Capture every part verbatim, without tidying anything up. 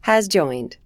has joined.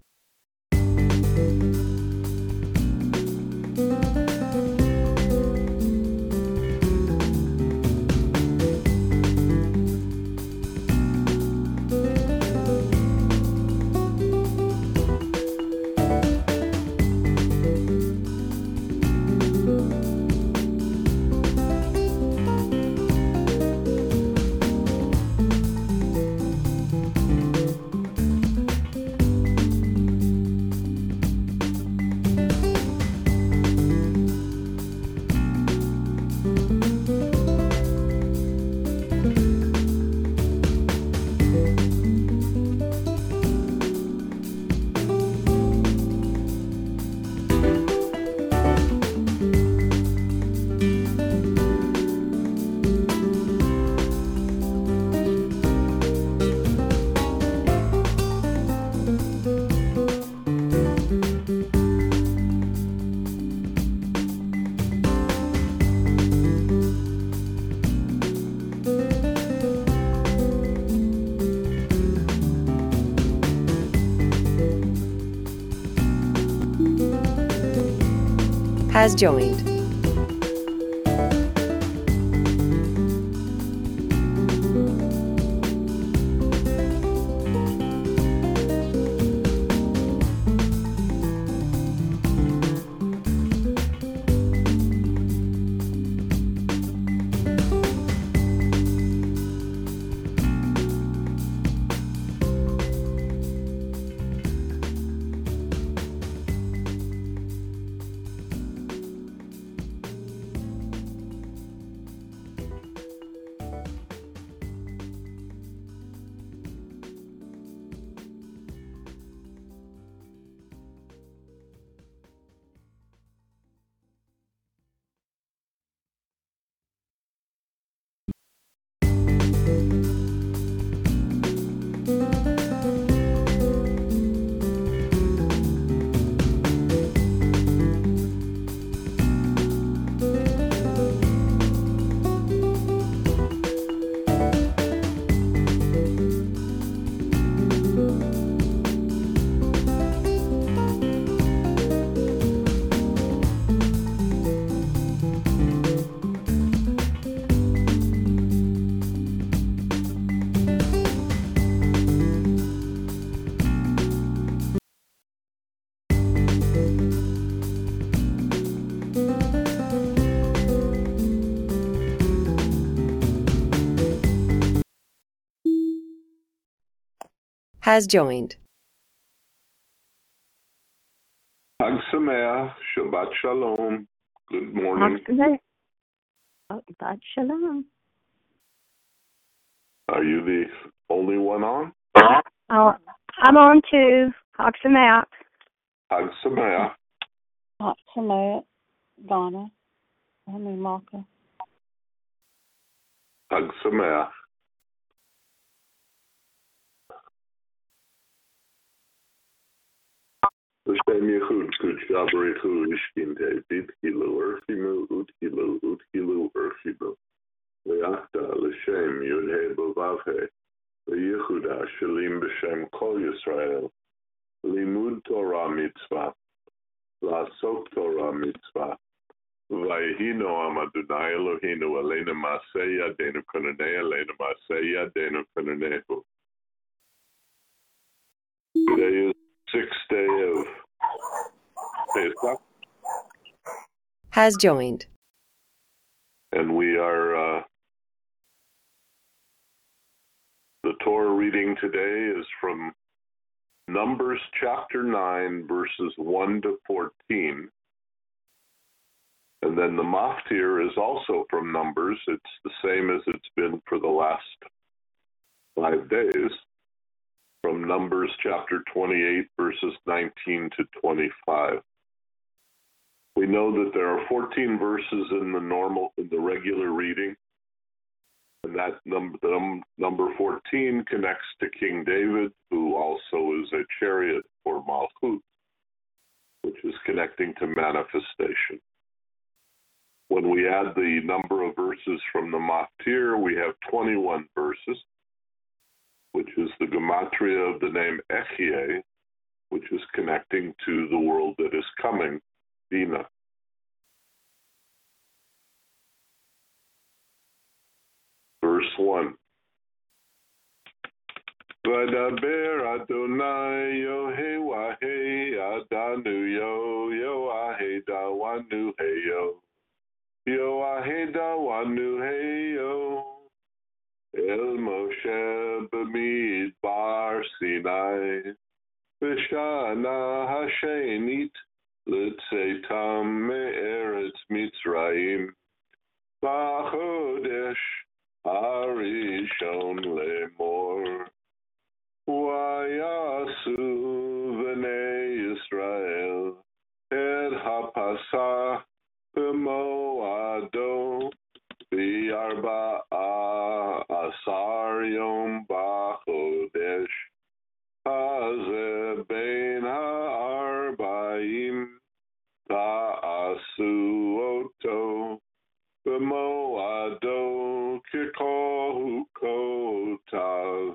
Has joined. Has joined. Hag Sameach, Shabbat Shalom. Good morning. Shabbat Shalom. Are you the only one on? Oh, I'm on too. Hag Sameach. Hag Sameach. Hag Sameach. Donna. Henry Malka. Hag Sameach. L'shem Yechud, Kudsha B'Rechu, Ishkin David, Hilu, Erchimu, Uthilu, Uthilu, Erchimu. Le'achta, L'shem, Yud-He, B'Vav-He, Le'Yehuda, Shalim B'Shem Kol Yisrael, Limud Torah Mitzvah, La'asok Torah Mitzvah, Vayhi Noam Adonai Eloheinu, Aleinu Ma'aseh Yadeinu Kononei, Aleinu Ma'aseh Yadeinu Kononehu. Today is sixth day of Pesach. Has joined. And we are, uh, the Torah reading today is from Numbers chapter nine, verses one to fourteen. And then the Maftir is also from Numbers. It's the same as it's been for the last five days. From Numbers chapter twenty-eight, verses nineteen to twenty-five. We know that there are fourteen verses in the normal, in the regular reading, and that number, um, number fourteen connects to King David, who also is a chariot for Malchut, which is connecting to manifestation. When we add the number of verses from the Maftir, we have twenty-one verses, which is the Gemara gematria of the name Echye, which is connecting to the world that is coming, Bina. Verse one. Vadaber Adonai Yohewahe Adanu Yo Yoahe Dawanu Heyo Yoahe Dawanu Heyo El Moshe B'midbar Sinai V'shana Hashenit L'tzetam Me'eretz Mitzrayim B'chodesh Harishon Lemor Vayasu V'nei Yisrael Et HaPasach B'moado B'arba'a Asar Yom B'chodesh Hazeh Ben Ha'arba'im Ta'asu Oto B'moado K'kol Kotav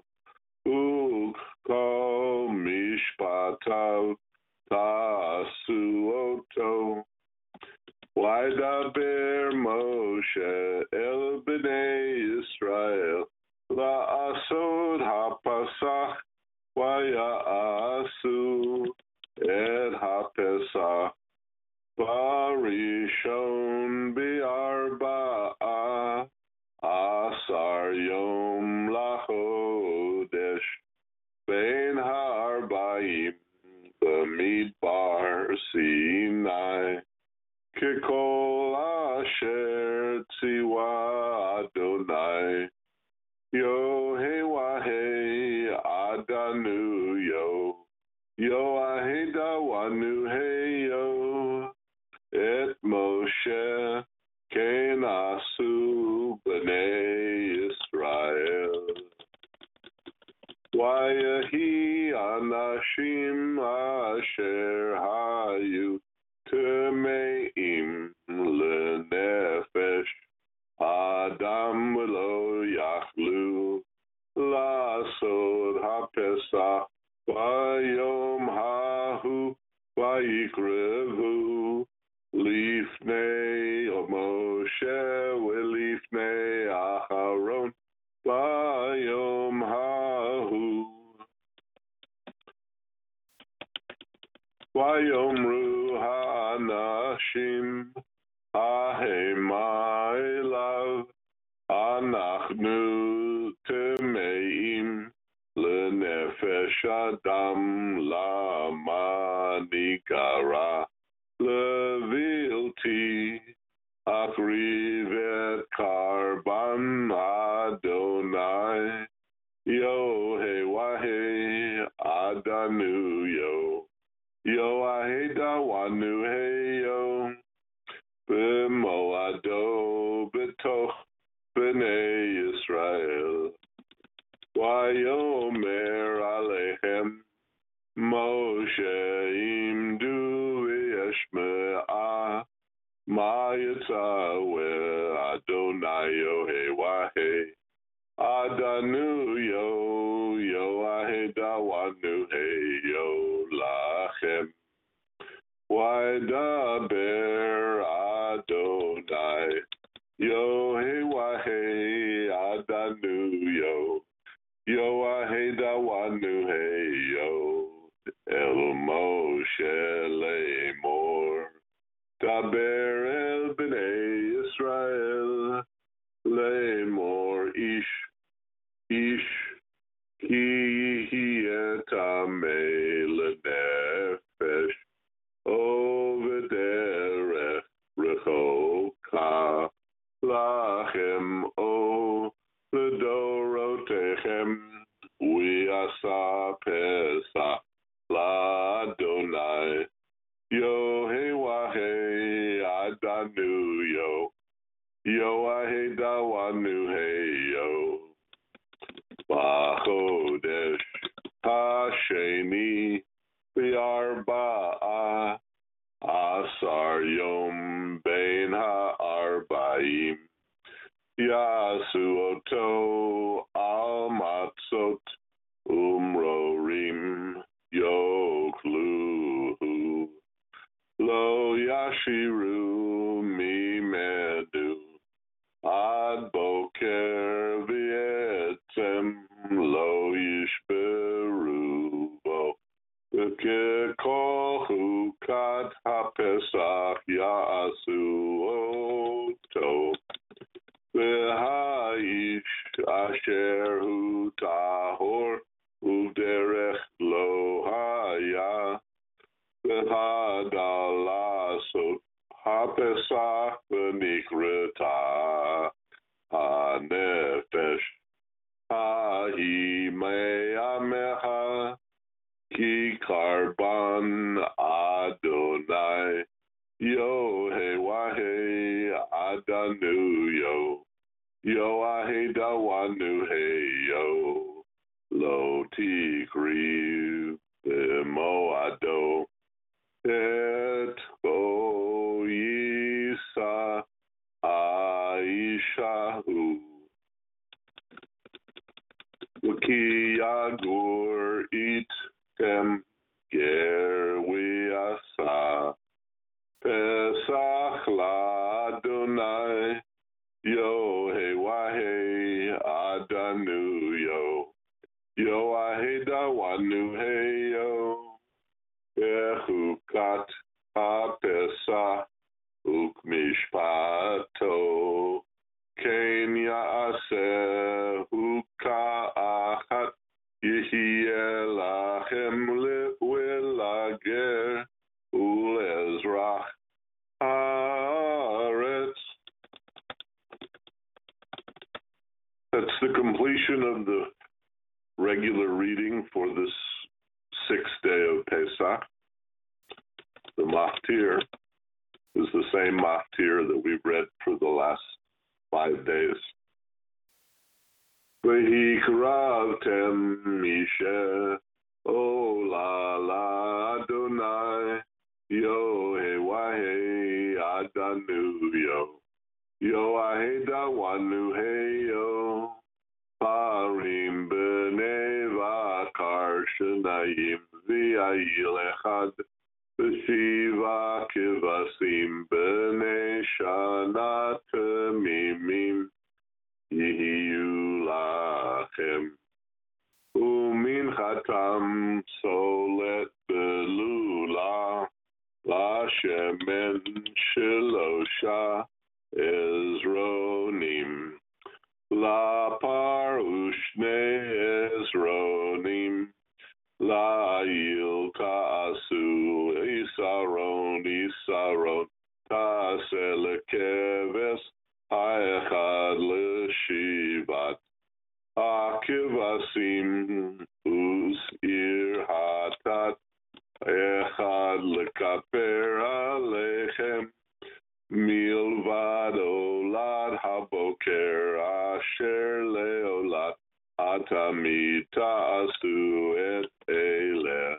Uk'kol Mishpatav Ta'asu Oto Vaydaber Moshe El B'nei Yisrael La'asod HaPasach Vaya'asu Et HaPesach Barishon B'arba'a Asar Yom Lachodesh Ben Ha'arba'im B'midbar Sinai K'kol Asher Tziwa Adonai Yohewahe Adanu Yo Yoahe Dawanu Heyo Et Moshe Kenasu B'nei Yisrael Vayahi Anashim Asher Hayu Temeim L'nefesh Adam V'lo Yachlu La'asod HaPesach Vayom Hahu Vayikrevu Lifnei Moshe V'lifnei Aharon Vayom Hahu Vayomru Ha'anashim Hahema Elav Anachnu Temeim L'nefesh Adam Lama Nikara Levilti Akrivet Karban Adonai Yohewahe Adanu Yo Yoahe Dawanu Heyo B'moado B'toch B'nei Yisrael Vayomer Aleichem Moshe Imdu V'yeshme'a Ma Yitzawe Adonai Yohewahe Adanu Yo Yoahe Dawanu Heyo Lachem Vaydaber Adonai Yohewahe Adanu Yo Yoahe Dawanu Heyo El Moshe Lemor Daber El B'nei Yisrael Lemor Ish Ish Ki Hiyetamei L'nefesh Ovederech Rechoka Lachem O L'dorotechem U'yasa Pesach L'Adonai Yohewahe Adanu Yo Yoahe Dawanu Heyo B'chodesh Hasheni B'arba'a Asar Yom Ben Ha'arba'im Yasu Oto Al Matzot Um B'Chag HaPesach Ya'asu Oto V'Ha'ish Asher Hu Tahor U'Derech Lo Haya V'Hadal Lasot HaPesach V'Nikrata HaNefesh Hahi Me'ameha Ki Karban Adonai Yo He Adanu Yo Yo Ahe Dawanu He Yo Lo Tikri Moado Et Bo Yisa Aishahu Ki Yagur Itkem Ger Wiasa Pesach La Adonai Yo He Wahe Adanu Yo Yo Ahe Dawanu He Yo Bechukat HaPesach Ukmishpato Ken Ya'aseh Uka'achat Yihye Lachem Le'ulager U'lezrach Haaretz. That's the completion of the regular reading for this sixth day of Pesach. The Maftir is the same Maftir that we've read for the last five days. V'hikravtem Mishe Ola La Adonai Yo He Wahe Adanu Yo Yo Ahe Dawanu He Yo Parim B'nei Vakar Shenayim V'yayil Echad V'shiva Kivasim B'nei Shana Temimim Yihiyu Lachem Uminchatam Solet Belula Lashemen Shelosha Ezronim La Parushne Ezronim La Yilka Asu Isaron Isaron Taselekeves Haechad Leshivat Akivasim Uz Ir Hatat Echad Lekaper Alechem Milvad Olad Haboker Asher Leolat Atamid Ta'asu Et Ele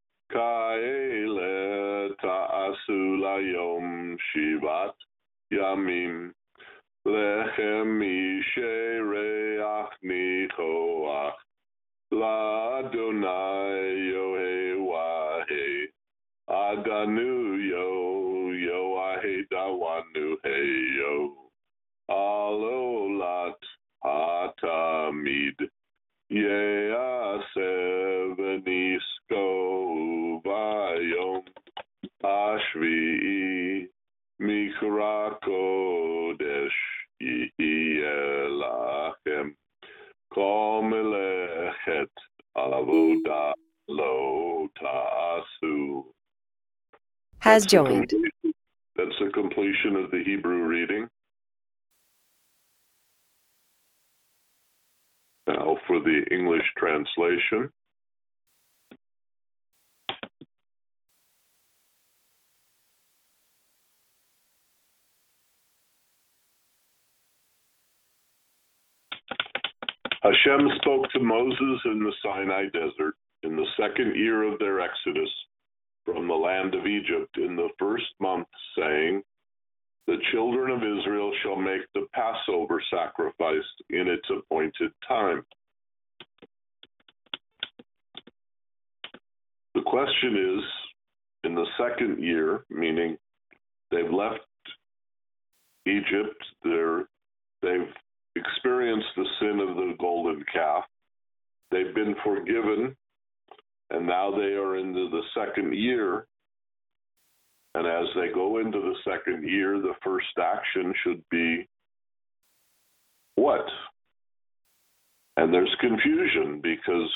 Ka'ele Ta'asu Layom Shivat Yamim Lechem Mishereach Nichoach La Adonai Yohe Wahe Adanu Yo Yo Ahe Dawanu He Yo Alolat Hatamid Yeaseh V'nisko Vayom Ashvi'i Mikra Kodesh Yelachem Kol Melechet Avodah Lo Ta'asu. Has That's joined. the completion- That's the completion of the Hebrew reading. Now for the English translation. Hashem spoke to Moses in the Sinai desert in the second year of their exodus from the land of Egypt in the first month, saying, "The children of Israel shall make the Passover sacrifice in its appointed time." The question is, in the second year, meaning they've left Egypt, they're, they've experienced the sin of the golden calf, they've been forgiven, and now they are into the second year. And as they go into the second year, the first action should be what? And there's confusion because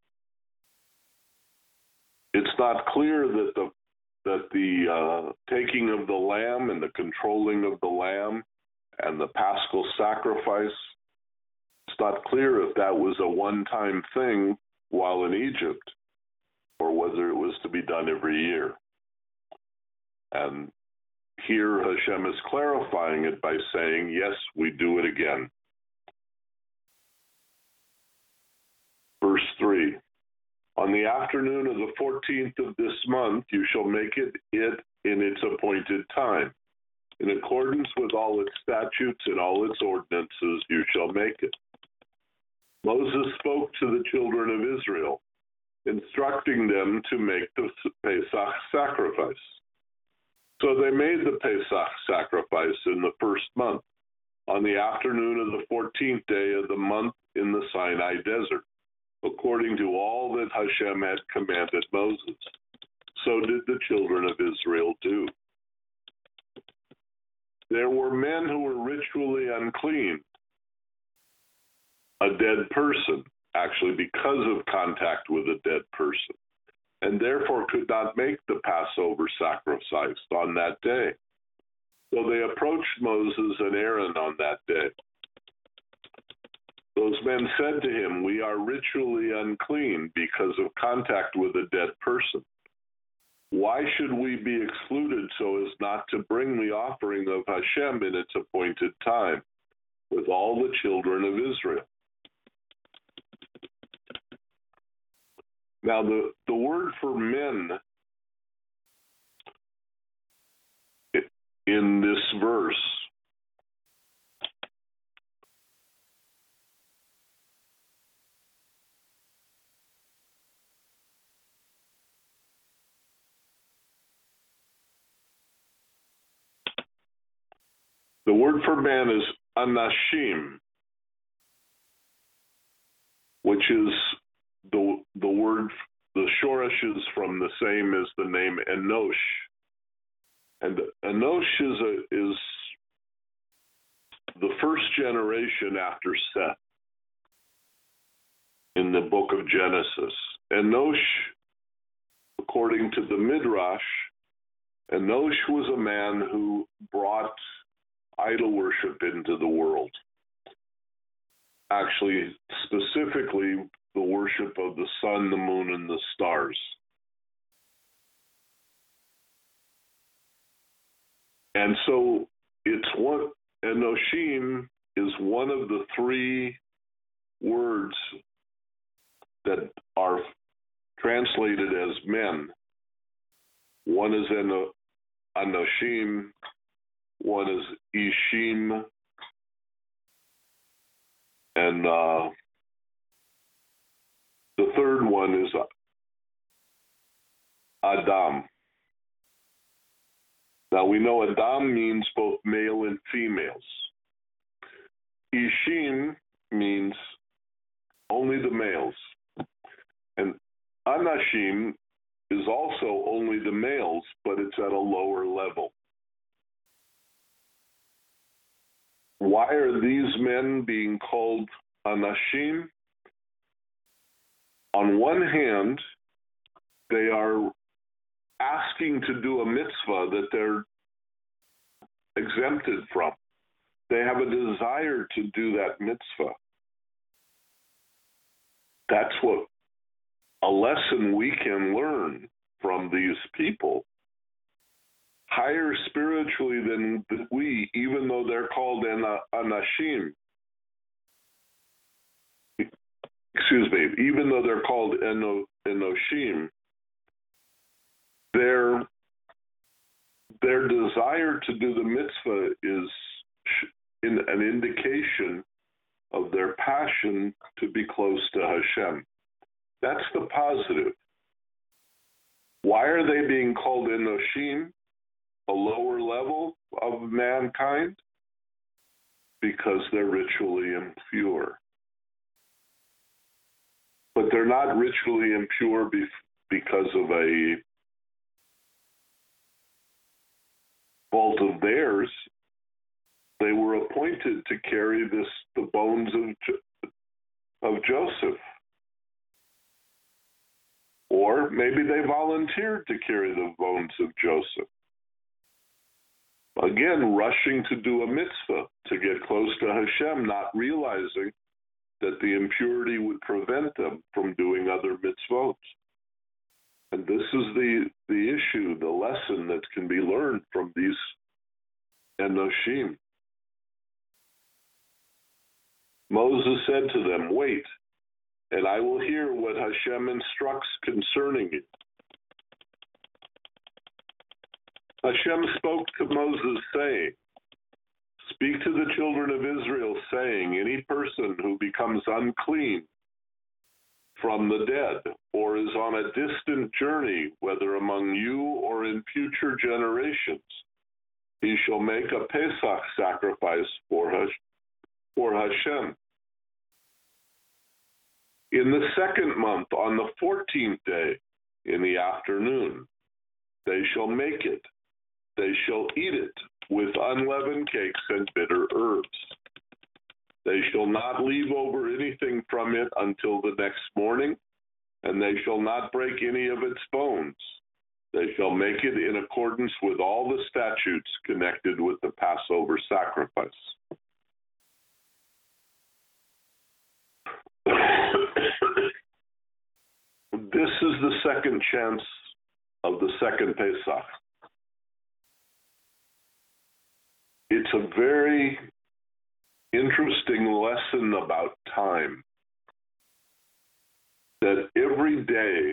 it's not clear that the that the uh, taking of the lamb and the controlling of the lamb and the paschal sacrifice, it's not clear if that was a one-time thing while in Egypt or whether it was to be done every year. And here Hashem is clarifying it by saying, yes, we do it again. Verse three, on the afternoon of the fourteenth of this month, you shall make it, it in its appointed time. In accordance with all its statutes and all its ordinances, you shall make it. Moses spoke to the children of Israel, instructing them to make the Pesach sacrifice. So they made the Pesach sacrifice in the first month, on the afternoon of the fourteenth day of the month in the Sinai desert, according to all that Hashem had commanded Moses. So did the children of Israel do. There were men who were ritually unclean, a dead person, actually because of contact with a dead person, and therefore could not make the Passover sacrifice on that day. So they approached Moses and Aaron on that day. Those men said to him, we are ritually unclean because of contact with a dead person. Why should we be excluded so as not to bring the offering of Hashem in its appointed time with all the children of Israel? Now, the, the word for men in this verse The word for man is anashim, which is the the word, the shoresh is from the same as the name Enosh. And Enosh is, a, is the first generation after Seth in the book of Genesis. Enosh, according to the Midrash, Enosh was a man who brought idol worship into the world. Actually, specifically, the worship of the sun, the moon, and the stars. And so it's one, Enoshim is one of the three words that are translated as men. One is Eno, Anoshim, one is Ishim, and uh, the third one is Adam. Now we know Adam means both male and females. Ishim means only the males. And Anashim is also only the males, but it's at a lower level. Why are these men being called Anashim? On one hand, they are asking to do a mitzvah that they're exempted from. They have a desire to do that mitzvah. That's what a lesson we can learn from these people. Higher spiritually than we, even though they're called Anashim. Excuse me, even though they're called Eno, Enoshim, their, their desire to do the mitzvah is in an indication of their passion to be close to Hashem. That's the positive. Why are they being called Enoshim, a lower level of mankind? Because they're ritually impure. But they're not ritually impure be- because of a theirs, they were appointed to carry this the bones of, jo- of Joseph. Or maybe they volunteered to carry the bones of Joseph. Again, rushing to do a mitzvah, to get close to Hashem, not realizing that the impurity would prevent them from doing other mitzvot. And this is the, the issue, the lesson that can be learned from these Enoshim. Moses said to them, "Wait, and I will hear what Hashem instructs concerning it." Hashem spoke to Moses, saying, "Speak to the children of Israel, saying, any person who becomes unclean from the dead, or is on a distant journey, whether among you or in future generations, he shall make a Pesach sacrifice for Hash- for Hashem. In the second month, on the fourteenth day, in the afternoon, they shall make it. They shall eat it with unleavened cakes and bitter herbs. They shall not leave over anything from it until the next morning, and they shall not break any of its bones. They shall make it in accordance with all the statutes connected with the Passover sacrifice." This is the second chance of the second Pesach. It's a very interesting lesson about time, that every day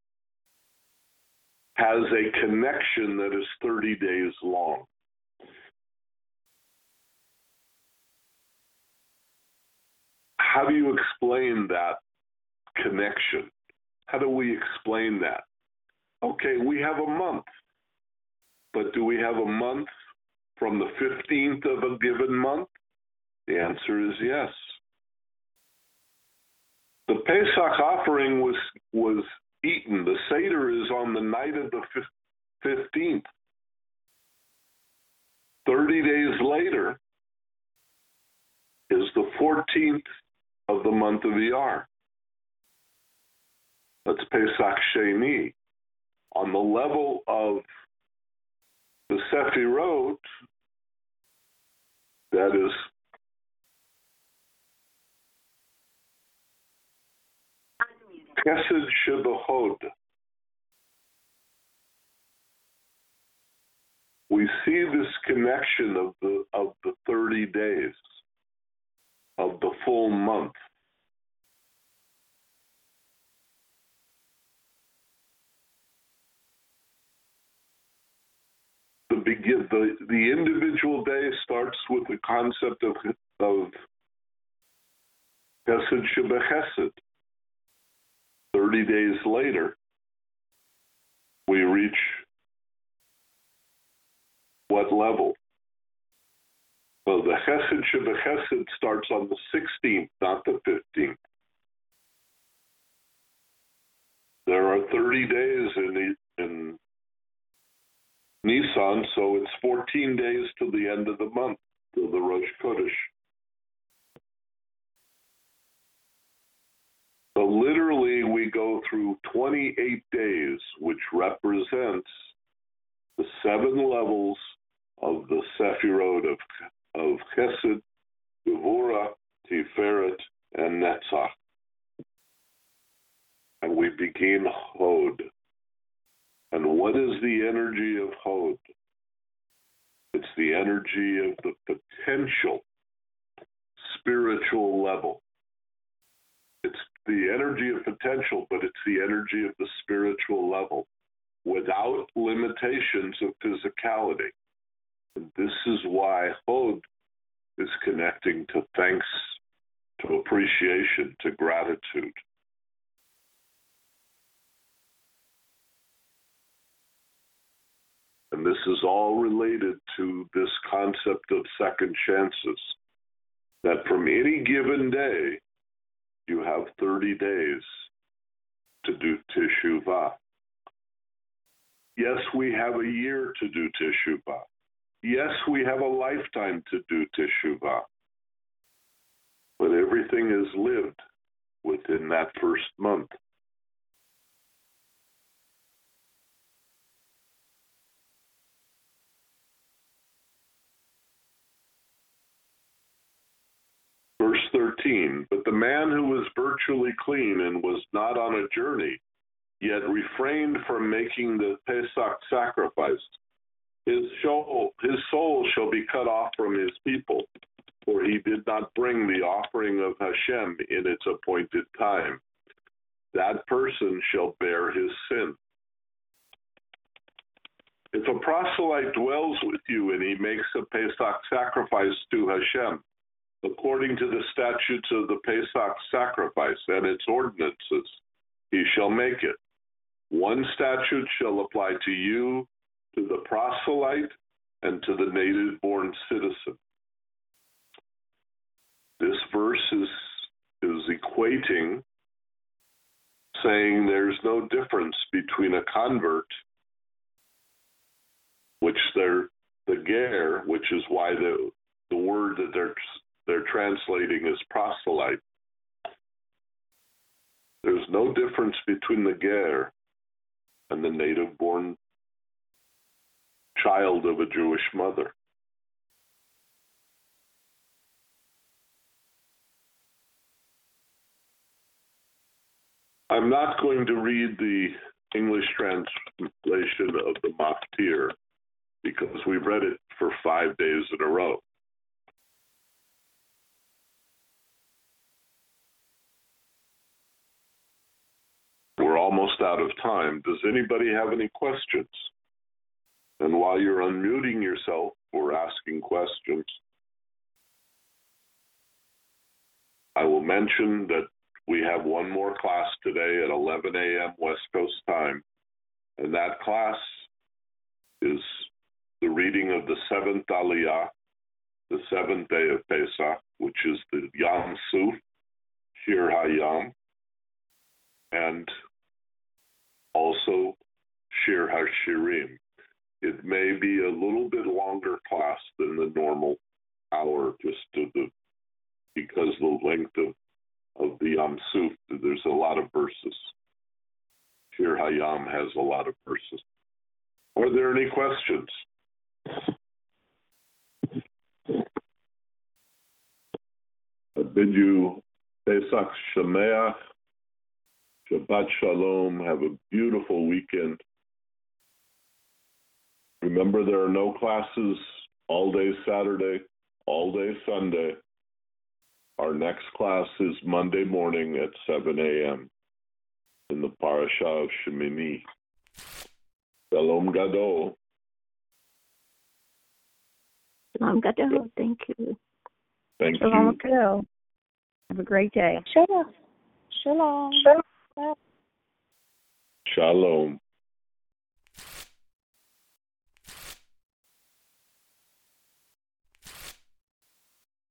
has a connection that is thirty days long. How do you explain that connection? How do we explain that? Okay, we have a month, but do we have a month from the fifteenth of a given month? The answer is yes. The Pesach offering was was eaten. The Seder is on the night of the fifteenth. Thirty days later is the fourteenth of the month of Iyar. That's Pesach Sheni. On the level of the Sefirot, that is Chesed Shebachod. We see this connection of the of the thirty days, of the full month. The begin the, the individual day starts with the concept of of Chesed Shebechesed. Thirty days later, we reach what level? Well, the Chesed Shebechesed starts on the sixteenth, not the fifteenth. There are thirty days in in Nisan, so it's fourteen days till the end of the month, till the Rosh Chodesh. So literally, we go through twenty-eight days, which represents the seven levels of the Sefirot of, of Chesed, Gevurah, Tiferet, and Netzach. And we begin Hod. And what is the energy of Hod? It's the energy of the potential spiritual level. It's the energy of potential, but it's the energy of the spiritual level without limitations of physicality. And this is why Hod is connecting to thanks, to appreciation, to gratitude. And this is all related to this concept of second chances, that from any given day, you have thirty days to do teshuvah. Yes, we have a year to do teshuvah. Yes, we have a lifetime to do teshuvah, but everything is lived within that first month. Verse thirteen, but the man who was virtually clean and was not on a journey, yet refrained from making the Pesach sacrifice, his soul, his soul shall be cut off from his people, for he did not bring the offering of Hashem in its appointed time. That person shall bear his sin. If a proselyte dwells with you and he makes a Pesach sacrifice to Hashem, according to the statutes of the Pesach sacrifice and its ordinances, he shall make it. One statute shall apply to you, to the proselyte, and to the native-born citizen. This verse is, is equating, saying there's no difference between a convert, which they're the ger, which is why the the word that they're they're translating is proselyte. There's no difference between the ger and the native-born child of a Jewish mother. I'm not going to read the English translation of the Maftir because we've read it for five days in a row. We're almost out of time. Does anybody have any questions? And while you're unmuting yourself or asking questions, I will mention that we have one more class today at eleven a.m. West Coast time, and that class is the reading of the seventh Aliyah, the seventh day of Pesach, which is the Yam Suf, Shir HaYam, and also Shir HaShirim. It may be a little bit longer class than the normal hour, just to the because the length of, of the Yam Suf, there's a lot of verses. Shir HaYam has a lot of verses. Are there any questions? I bid you Pesach Shemeach, Shabbat Shalom, have a beautiful weekend. Remember, there are no classes all day Saturday, all day Sunday. Our next class is Monday morning at seven a.m. in the Parasha of Shemini. Shalom Gadol. Shalom Gadol. Thank you. Thank Shalom you. Gadol. Have a great day. Shalom. Shalom. Shalom. Shalom.